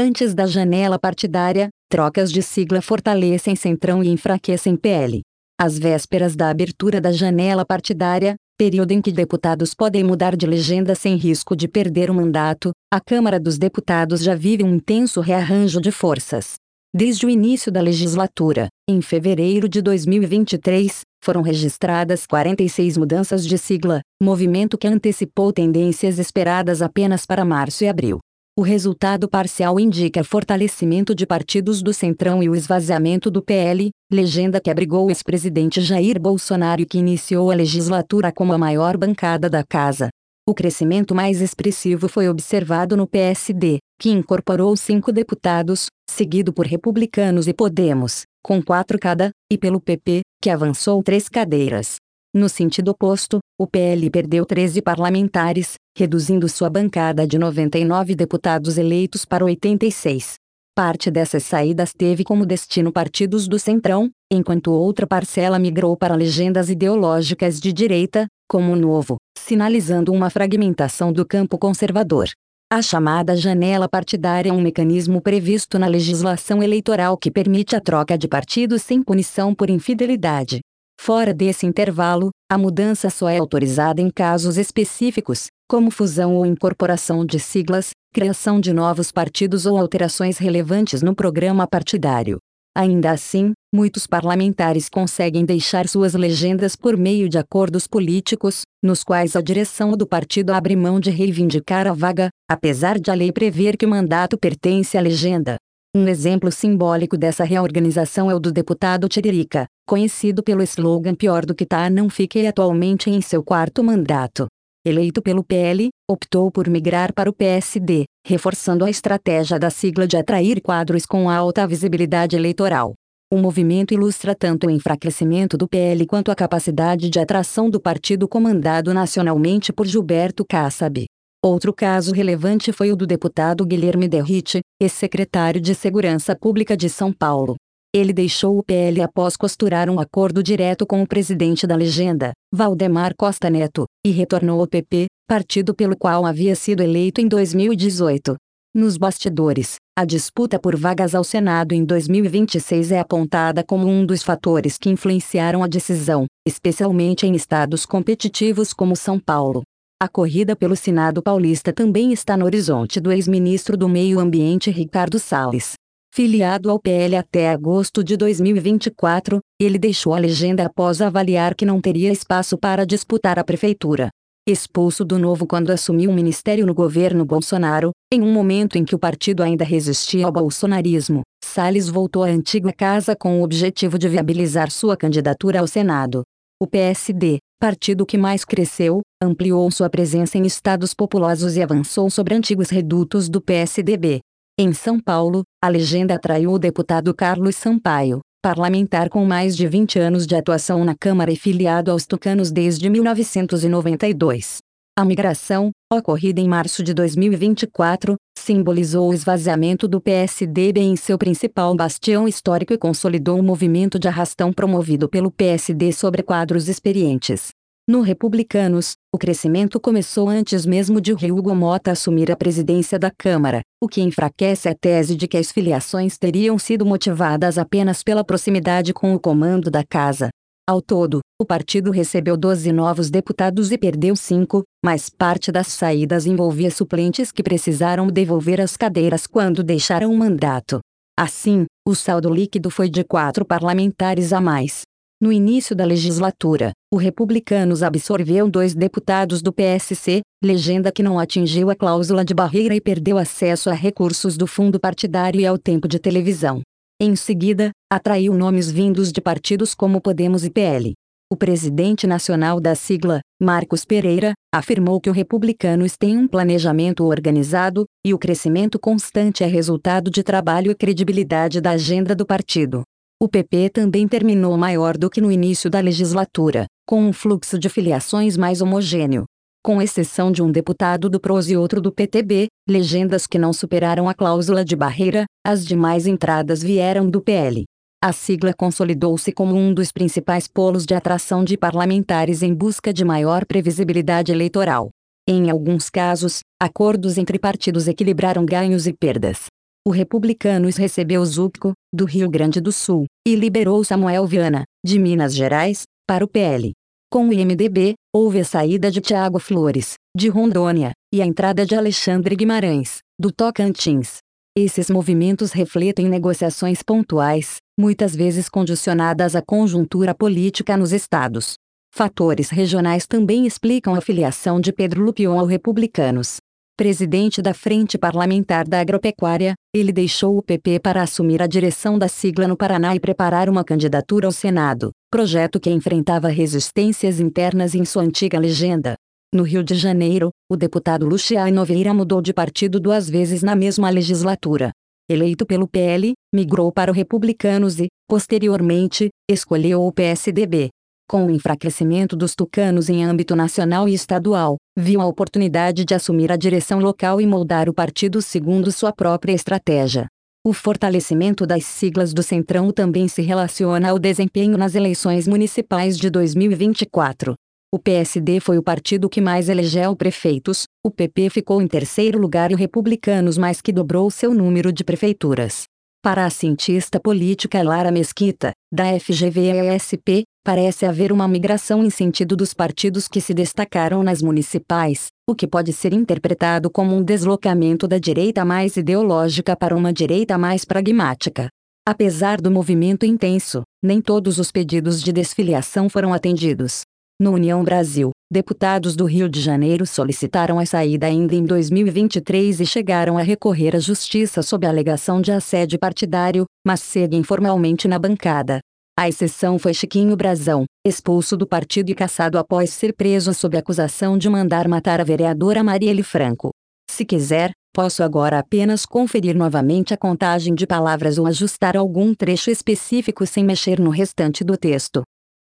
Antes da janela partidária, trocas de sigla fortalecem Centrão e enfraquecem PL. Às vésperas da abertura da janela partidária, período em que deputados podem mudar de legenda sem risco de perder o mandato, a Câmara dos Deputados já vive um intenso rearranjo de forças. Desde o início da legislatura, em fevereiro de 2023, foram registradas 46 mudanças de sigla, movimento que antecipou tendências esperadas apenas para março e abril. O resultado parcial indica fortalecimento de partidos do Centrão e o esvaziamento do PL, legenda que abrigou o ex-presidente Jair Bolsonaro e que iniciou a legislatura como a maior bancada da casa. O crescimento mais expressivo foi observado no PSD, que incorporou 5 deputados, seguido por Republicanos e Podemos, com 4 cada, e pelo PP, que avançou 3 cadeiras. No sentido oposto, o PL perdeu 13 parlamentares, reduzindo sua bancada de 99 deputados eleitos para 86. Parte dessas saídas teve como destino partidos do Centrão, enquanto outra parcela migrou para legendas ideológicas de direita, como o Novo, sinalizando uma fragmentação do campo conservador. A chamada janela partidária é um mecanismo previsto na legislação eleitoral que permite a troca de partidos sem punição por infidelidade. Fora desse intervalo, a mudança só é autorizada em casos específicos, como fusão ou incorporação de siglas, criação de novos partidos ou alterações relevantes no programa partidário. Ainda assim, muitos parlamentares conseguem deixar suas legendas por meio de acordos políticos, nos quais a direção do partido abre mão de reivindicar a vaga, apesar de a lei prever que o mandato pertence à legenda. Um exemplo simbólico dessa reorganização é o do deputado Tiririca, conhecido pelo slogan "Pior do que tá não fica" e atualmente em seu 4º mandato. Eleito pelo PL, optou por migrar para o PSD, reforçando a estratégia da sigla de atrair quadros com alta visibilidade eleitoral. O movimento ilustra tanto o enfraquecimento do PL quanto a capacidade de atração do partido comandado nacionalmente por Gilberto Kassab. Outro caso relevante foi o do deputado Guilherme Derrite, ex-secretário de Segurança Pública de São Paulo. Ele deixou o PL após costurar um acordo direto com o presidente da legenda, Valdemar Costa Neto, e retornou ao PP, partido pelo qual havia sido eleito em 2018. Nos bastidores, a disputa por vagas ao Senado em 2026 é apontada como um dos fatores que influenciaram a decisão, especialmente em estados competitivos como São Paulo. A corrida pelo Senado paulista também está no horizonte do ex-ministro do Meio Ambiente Ricardo Salles. Filiado ao PL até agosto de 2024, ele deixou a legenda após avaliar que não teria espaço para disputar a prefeitura. Expulso do Novo quando assumiu um ministério no governo Bolsonaro, em um momento em que o partido ainda resistia ao bolsonarismo, Salles voltou à antiga casa com o objetivo de viabilizar sua candidatura ao Senado. O PSD, partido que mais cresceu, ampliou sua presença em estados populosos e avançou sobre antigos redutos do PSDB. Em São Paulo, a legenda atraiu o deputado Carlos Sampaio, parlamentar com mais de 20 anos de atuação na Câmara e filiado aos tucanos desde 1992. A migração, ocorrida em março de 2024, simbolizou o esvaziamento do PSDB em seu principal bastião histórico e consolidou o movimento de arrastão promovido pelo PSD sobre quadros experientes. No Republicanos, o crescimento começou antes mesmo de Hugo Mota assumir a presidência da Câmara, o que enfraquece a tese de que as filiações teriam sido motivadas apenas pela proximidade com o comando da casa. Ao todo, o partido recebeu 12 novos deputados e perdeu 5, mas parte das saídas envolvia suplentes que precisaram devolver as cadeiras quando deixaram o mandato. Assim, o saldo líquido foi de 4 parlamentares a mais. No início da legislatura, o Republicanos absorveu 2 deputados do PSC, legenda que não atingiu a cláusula de barreira e perdeu acesso a recursos do fundo partidário e ao tempo de televisão. Em seguida, atraiu nomes vindos de partidos como Podemos e PL. O presidente nacional da sigla, Marcos Pereira, afirmou que o Republicanos tem um planejamento organizado, e o crescimento constante é resultado de trabalho e credibilidade da agenda do partido. O PP também terminou maior do que no início da legislatura, com um fluxo de filiações mais homogêneo. Com exceção de um deputado do PROS e outro do PTB, legendas que não superaram a cláusula de barreira, as demais entradas vieram do PL. A sigla consolidou-se como um dos principais polos de atração de parlamentares em busca de maior previsibilidade eleitoral. Em alguns casos, acordos entre partidos equilibraram ganhos e perdas. O Republicanos recebeu Zupco, do Rio Grande do Sul, e liberou Samuel Viana, de Minas Gerais, para o PL. Com o MDB, houve a saída de Thiago Flores, de Rondônia, e a entrada de Alexandre Guimarães, do Tocantins. Esses movimentos refletem negociações pontuais, muitas vezes condicionadas à conjuntura política nos estados. Fatores regionais também explicam a filiação de Pedro Lupion ao Republicanos. Presidente da Frente Parlamentar da Agropecuária, ele deixou o PP para assumir a direção da sigla no Paraná e preparar uma candidatura ao Senado, projeto que enfrentava resistências internas em sua antiga legenda. No Rio de Janeiro, o deputado Luciano Vieira mudou de partido 2 vezes na mesma legislatura. Eleito pelo PL, migrou para o Republicanos e, posteriormente, escolheu o PSDB. Com o enfraquecimento dos tucanos em âmbito nacional e estadual, viu a oportunidade de assumir a direção local e moldar o partido segundo sua própria estratégia. O fortalecimento das siglas do Centrão também se relaciona ao desempenho nas eleições municipais de 2024. O PSD foi o partido que mais elegeu prefeitos, o PP ficou em terceiro lugar e o Republicanos mais que dobrou seu número de prefeituras. Para a cientista política Lara Mesquita, da FGV-ESP, parece haver uma migração em sentido dos partidos que se destacaram nas municipais, o que pode ser interpretado como um deslocamento da direita mais ideológica para uma direita mais pragmática. Apesar do movimento intenso, nem todos os pedidos de desfiliação foram atendidos. No União Brasil, deputados do Rio de Janeiro solicitaram a saída ainda em 2023 e chegaram a recorrer à justiça sob a alegação de assédio partidário, mas seguem formalmente na bancada. A exceção foi Chiquinho Brazão, expulso do partido e cassado após ser preso sob acusação de mandar matar a vereadora Marielle Franco. Se quiser, posso agora apenas conferir novamente a contagem de palavras ou ajustar algum trecho específico sem mexer no restante do texto.